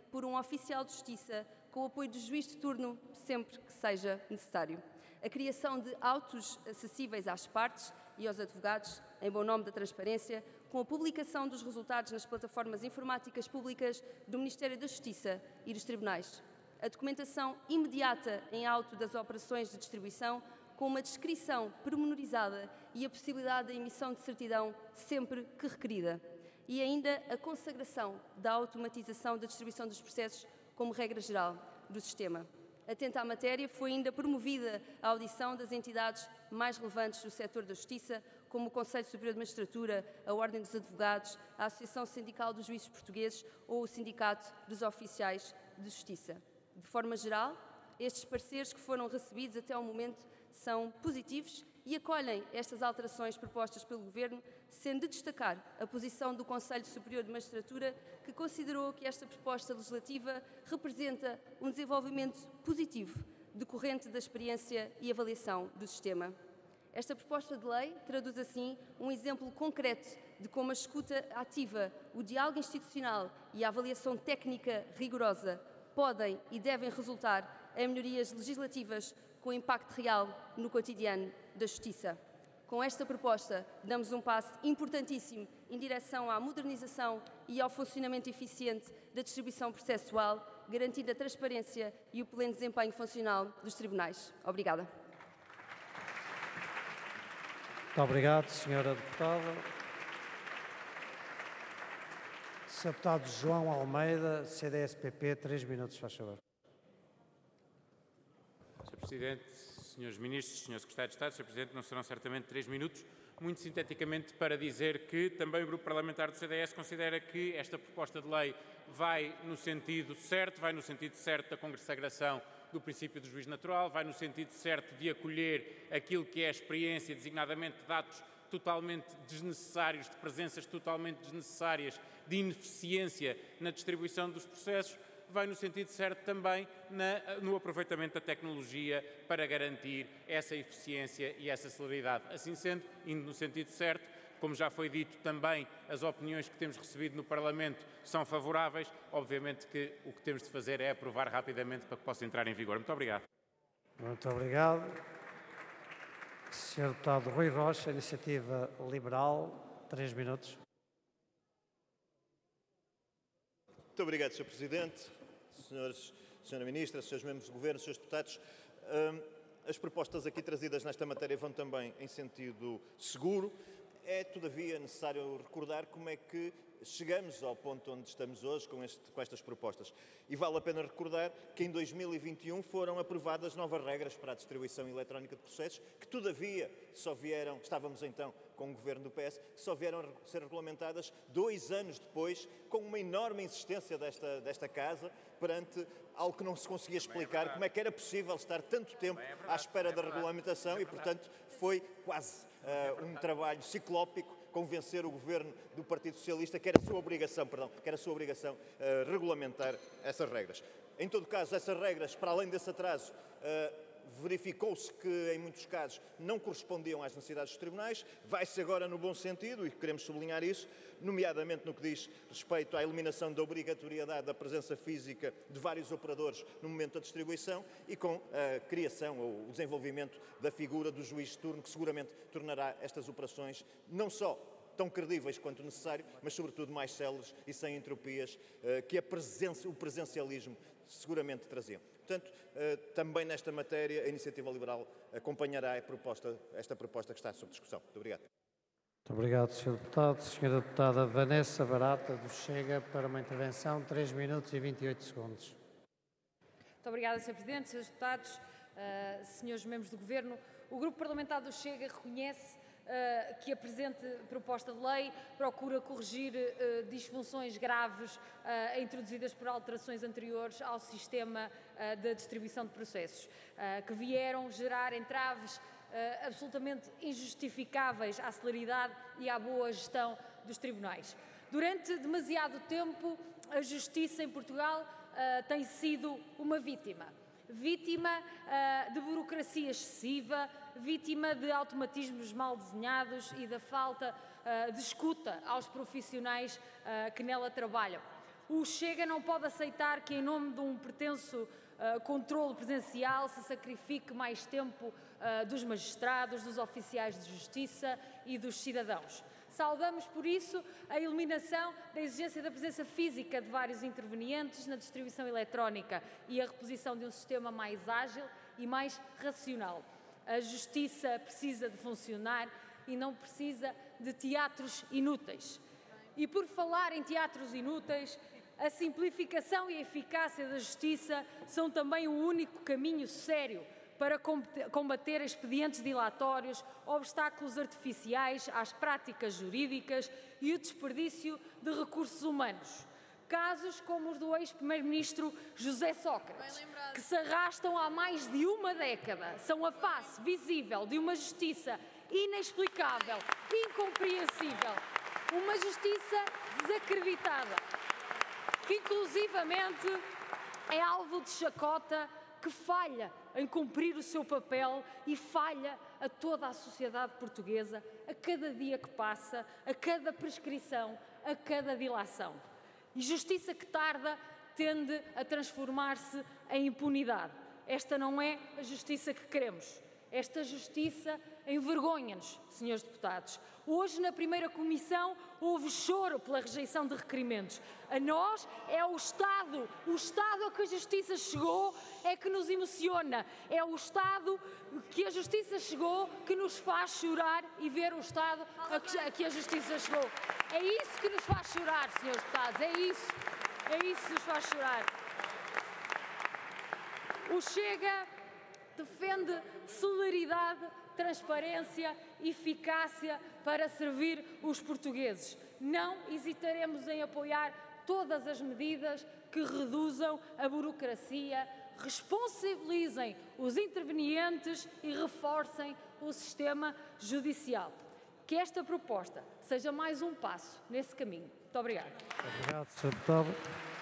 por um oficial de justiça com o apoio do juiz de turno sempre que seja necessário. A criação de autos acessíveis às partes e aos advogados, em bom nome da transparência, com a publicação dos resultados nas plataformas informáticas públicas do Ministério da Justiça e dos tribunais. A documentação imediata em auto das operações de distribuição, com uma descrição pormenorizada e a possibilidade da emissão de certidão sempre que requerida. E ainda a consagração da automatização da distribuição dos processos como regra geral do sistema. Atenta à matéria, foi ainda promovida a audição das entidades mais relevantes do setor da Justiça, como o Conselho Superior de Magistratura, a Ordem dos Advogados, a Associação Sindical dos Juízes Portugueses ou o Sindicato dos Oficiais de Justiça. De forma geral, estes pareceres que foram recebidos até ao momento são positivos e acolhem estas alterações propostas pelo Governo, sendo de destacar a posição do Conselho Superior de Magistratura, que considerou que esta proposta legislativa representa um desenvolvimento positivo decorrente da experiência e avaliação do sistema. Esta proposta de lei traduz, assim, um exemplo concreto de como a escuta ativa, o diálogo institucional e a avaliação técnica rigorosa podem e devem resultar em melhorias legislativas com impacto real no cotidiano da Justiça. Com esta proposta, damos um passo importantíssimo em direção à modernização e ao funcionamento eficiente da distribuição processual, garantindo a transparência e o pleno desempenho funcional dos tribunais. Obrigada. Muito obrigado, Sra. Deputada. Sr. Deputado João Almeida, CDS-PP, 3 minutos, faz favor. Sr. Presidente, Srs. Ministros, Sr. Secretário de Estado, Sr. Presidente, não serão certamente 3 minutos, muito sinteticamente para dizer que também o Grupo Parlamentar do CDS considera que esta proposta de lei vai no sentido certo da consagração do princípio do juiz natural, vai no sentido certo de acolher aquilo que é a experiência, designadamente de atos totalmente desnecessários, de presenças totalmente desnecessárias, de ineficiência na distribuição dos processos, vai no sentido certo também no aproveitamento da tecnologia para garantir essa eficiência e essa celeridade. Assim sendo, indo no sentido certo, como já foi dito também, as opiniões que temos recebido no Parlamento são favoráveis. Obviamente que o que temos de fazer é aprovar rapidamente para que possa entrar em vigor. Muito obrigado. Muito obrigado. Sr. Deputado Rui Rocha, Iniciativa Liberal, 3 minutos. Muito obrigado, Sr. Presidente, Sra. Ministra, Srs. Membros do Governo, Srs. Deputados. As propostas aqui trazidas nesta matéria vão também em sentido seguro. É, todavia, necessário recordar como é que chegamos ao ponto onde estamos hoje com estas propostas. E vale a pena recordar que em 2021 foram aprovadas novas regras para a distribuição eletrónica de processos, que todavia estávamos então com o governo do PS, que só vieram ser regulamentadas 2 anos depois, com uma enorme insistência desta Casa, perante algo que não se conseguia explicar, como é que era possível estar tanto tempo à espera da regulamentação e, portanto, foi quase um trabalho ciclópico convencer o governo do Partido Socialista que era sua obrigação regulamentar essas regras. Em todo caso, essas regras, para além desse atraso, verificou-se que, em muitos casos, não correspondiam às necessidades dos tribunais. Vai-se agora no bom sentido, e queremos sublinhar isso, nomeadamente no que diz respeito à eliminação da obrigatoriedade da presença física de vários operadores no momento da distribuição e com a criação ou o desenvolvimento da figura do juiz de turno, que seguramente tornará estas operações não só tão credíveis quanto necessário, mas sobretudo mais céleres e sem entropias que o presencialismo seguramente trazia. Portanto, também nesta matéria, a Iniciativa Liberal acompanhará esta proposta que está sob discussão. Muito obrigado. Muito obrigado, Sr. Deputado. Sra. Deputada Vanessa Barata, do Chega, para uma intervenção de 3 minutos e 28 segundos. Muito obrigada, Sr. Presidente, Srs. Deputados, Srs. Membros do Governo. O Grupo Parlamentar do Chega reconhece que a presente proposta de lei procura corrigir disfunções graves introduzidas por alterações anteriores ao sistema da distribuição de processos, que vieram gerar entraves absolutamente injustificáveis à celeridade e à boa gestão dos tribunais. Durante demasiado tempo, a justiça em Portugal tem sido uma vítima de burocracia excessiva, vítima de automatismos mal desenhados e da falta de escuta aos profissionais que nela trabalham. O Chega não pode aceitar que, em nome de um pretenso controlo presidencial, se sacrifique mais tempo dos magistrados, dos oficiais de justiça e dos cidadãos. Saudamos, por isso, a eliminação da exigência da presença física de vários intervenientes na distribuição eletrónica e a reposição de um sistema mais ágil e mais racional. A justiça precisa de funcionar e não precisa de teatros inúteis. E por falar em teatros inúteis, a simplificação e a eficácia da justiça são também o único caminho sério para combater expedientes dilatórios, obstáculos artificiais às práticas jurídicas e o desperdício de recursos humanos. Casos como os do ex-primeiro-ministro José Sócrates, que se arrastam há mais de uma década, são a face visível de uma justiça inexplicável, incompreensível, uma justiça desacreditada, que inclusivamente é alvo de chacota, que falha em cumprir o seu papel e falha a toda a sociedade portuguesa a cada dia que passa, a cada prescrição, a cada dilação. E justiça que tarda tende a transformar-se em impunidade. Esta não é a justiça que queremos. Esta justiça envergonha-nos, senhores deputados. Hoje, na primeira comissão, houve choro pela rejeição de requerimentos. A nós é o Estado a que a Justiça chegou é que nos emociona. É o Estado que a Justiça chegou que nos faz chorar e ver o Estado a que a Justiça chegou. É isso que nos faz chorar, senhores deputados, é isso que nos faz chorar. O Chega defende celeridade, transparência, eficácia para servir os portugueses. Não hesitaremos em apoiar todas as medidas que reduzam a burocracia, responsabilizem os intervenientes e reforcem o sistema judicial. Que esta proposta seja mais um passo nesse caminho. Muito obrigada. Obrigado, Sr. Deputado.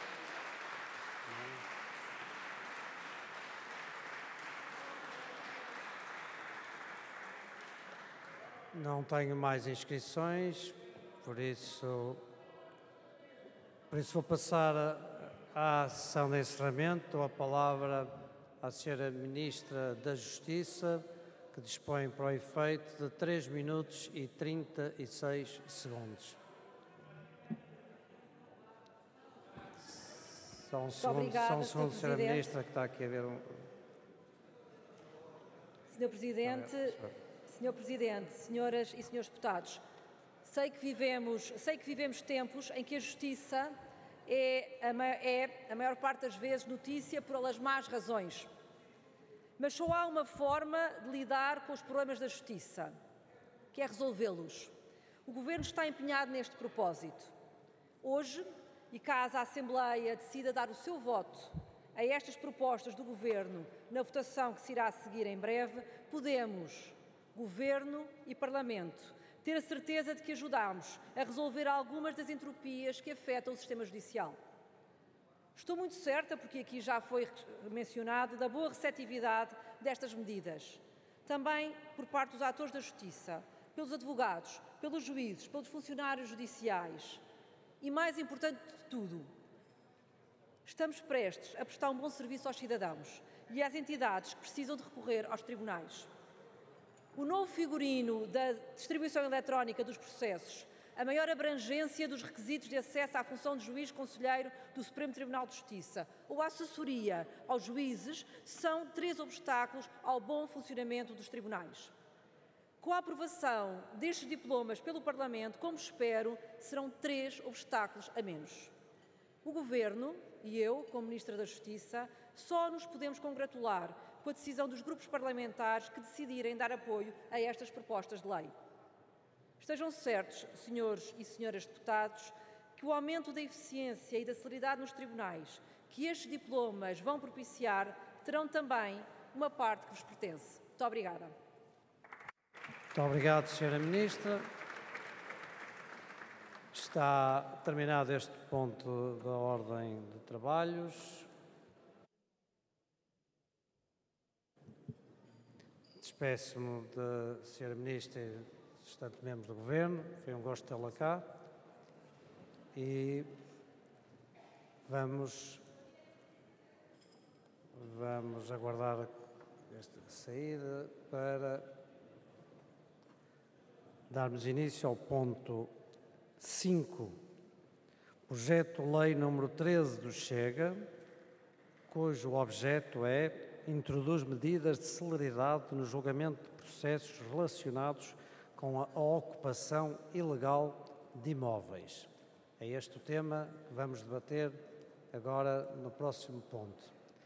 Não tenho mais inscrições, por isso vou passar à sessão de encerramento. Dou a palavra à Sra. Ministra da Justiça, que dispõe para o efeito de 3 minutos e 36 segundos. Só um segundo, Sra. Ministra, que está aqui a ver um... Sr. Presidente, senhoras e senhores deputados, sei que vivemos tempos em que a justiça é, a maior parte das vezes, notícia por elas más razões. Mas só há uma forma de lidar com os problemas da justiça, que é resolvê-los. O Governo está empenhado neste propósito. Hoje, e caso a Assembleia decida dar o seu voto a estas propostas do Governo na votação que se irá seguir em breve, podemos, Governo e Parlamento, ter a certeza de que ajudamos a resolver algumas das entropias que afetam o sistema judicial. Estou muito certa, porque aqui já foi mencionado, da boa receptividade destas medidas. Também por parte dos atores da justiça, pelos advogados, pelos juízes, pelos funcionários judiciais. E mais importante de tudo, estamos prestes a prestar um bom serviço aos cidadãos e às entidades que precisam de recorrer aos tribunais. O novo figurino da distribuição eletrónica dos processos, a maior abrangência dos requisitos de acesso à função de juiz conselheiro do Supremo Tribunal de Justiça ou a assessoria aos juízes são 3 obstáculos ao bom funcionamento dos tribunais. Com a aprovação destes diplomas pelo Parlamento, como espero, serão 3 obstáculos a menos. O Governo e eu, como Ministra da Justiça, só nos podemos congratular com a decisão dos grupos parlamentares que decidirem dar apoio a estas propostas de lei. Estejam certos, senhores e senhoras deputados, que o aumento da eficiência e da celeridade nos tribunais que estes diplomas vão propiciar terão também uma parte que vos pertence. Muito obrigada. Muito obrigado, Sra. Ministra. Está terminado este ponto da ordem de trabalhos. Despeço-me da Sra. Ministra e dos restantes membros do Governo. Foi um gosto tê-la cá. E Vamos aguardar esta saída para darmos início ao ponto 5, projeto de lei número 13 do Chega, cujo objeto é introduz medidas de celeridade no julgamento de processos relacionados com a ocupação ilegal de imóveis. É este o tema que vamos debater agora no próximo ponto.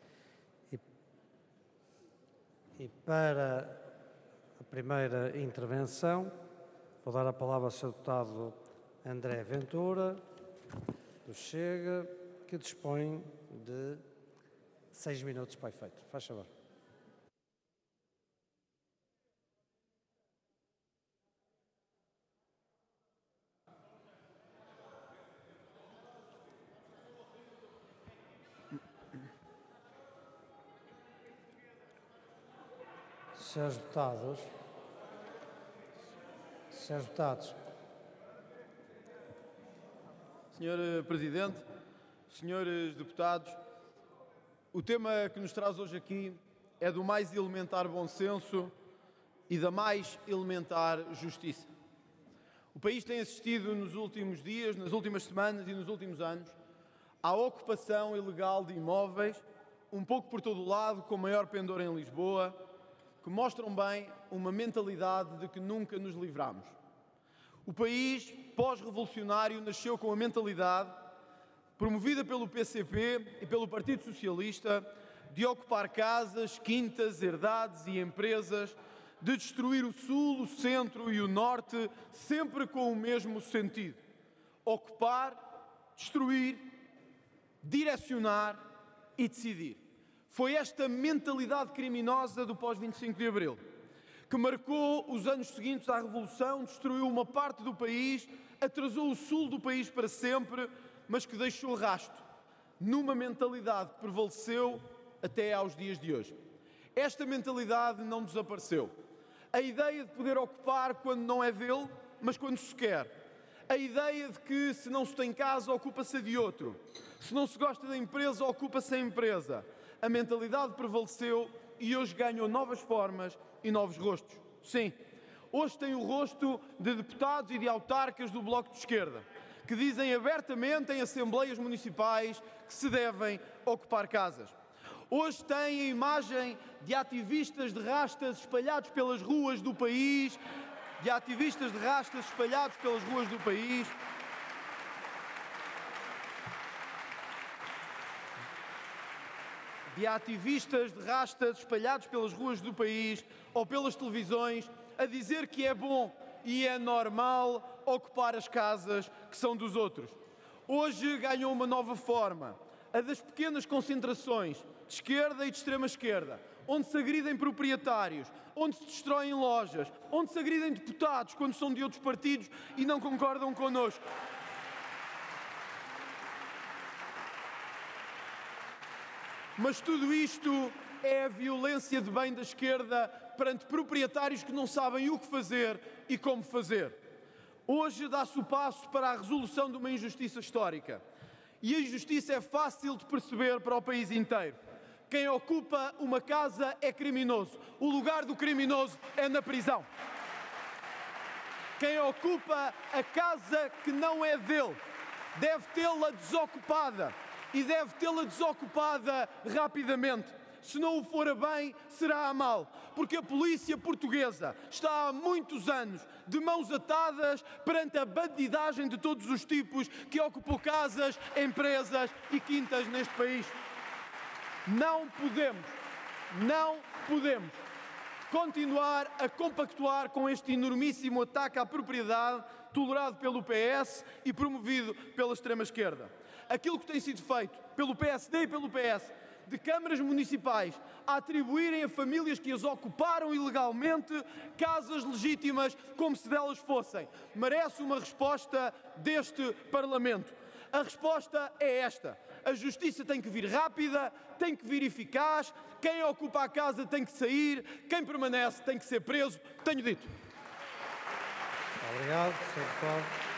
E para a primeira intervenção, vou dar a palavra ao Sr. Deputado André Ventura, do Chega, que dispõe de 6 minutos para efeito. Faz favor. Senhores deputados, Senhor Presidente, senhores deputados, o tema que nos traz hoje aqui é do mais elementar bom senso e da mais elementar justiça. O país tem assistido nos últimos dias, nas últimas semanas e nos últimos anos à ocupação ilegal de imóveis, um pouco por todo o lado, com maior pendor em Lisboa, que mostram bem uma mentalidade de que nunca nos livramos. O país pós-revolucionário nasceu com a mentalidade, promovida pelo PCP e pelo Partido Socialista, de ocupar casas, quintas, herdades e empresas, de destruir o Sul, o Centro e o Norte, sempre com o mesmo sentido: ocupar, destruir, direcionar e decidir. Foi esta mentalidade criminosa do pós-25 de Abril que marcou os anos seguintes à Revolução, destruiu uma parte do país, atrasou o sul do país para sempre, mas que deixou rastro numa mentalidade que prevaleceu até aos dias de hoje. Esta mentalidade não desapareceu. A ideia de poder ocupar quando não é dele, mas quando se quer. A ideia de que se não se tem casa, ocupa-se a de outro. Se não se gosta da empresa, ocupa-se a empresa. A mentalidade prevaleceu e hoje ganhou novas formas e novos rostos. Sim, hoje tem o rosto de deputados e de autarcas do Bloco de Esquerda, que dizem abertamente em assembleias municipais que se devem ocupar casas. Hoje tem a imagem de ativistas de rastas espalhados pelas ruas do país, de ativistas de rastas espalhados pelas ruas do país ou pelas televisões, a dizer que é bom e é normal ocupar as casas que são dos outros. Hoje ganhou uma nova forma, a das pequenas concentrações de esquerda e de extrema-esquerda, onde se agridem proprietários, onde se destroem lojas, onde se agridem deputados quando são de outros partidos e não concordam connosco. Mas tudo isto é a violência de bem da esquerda perante proprietários que não sabem o que fazer e como fazer. Hoje dá-se o passo para a resolução de uma injustiça histórica. E a injustiça é fácil de perceber para o país inteiro. Quem ocupa uma casa é criminoso. O lugar do criminoso é na prisão. Quem ocupa a casa que não é dele deve tê-la desocupada. E deve tê-la desocupada rapidamente. Se não o for a bem, será a mal. Porque a polícia portuguesa está há muitos anos de mãos atadas perante a bandidagem de todos os tipos que ocupam casas, empresas e quintas neste país. Não podemos continuar a compactuar com este enormíssimo ataque à propriedade tolerado pelo PS e promovido pela extrema-esquerda. Aquilo que tem sido feito pelo PSD e pelo PS, de câmaras municipais a atribuírem a famílias que as ocuparam ilegalmente casas legítimas como se delas fossem, merece uma resposta deste Parlamento. A resposta é esta: a justiça tem que vir rápida, tem que vir eficaz, quem ocupa a casa tem que sair, quem permanece tem que ser preso. Tenho dito. Obrigado, Sr. Deputado.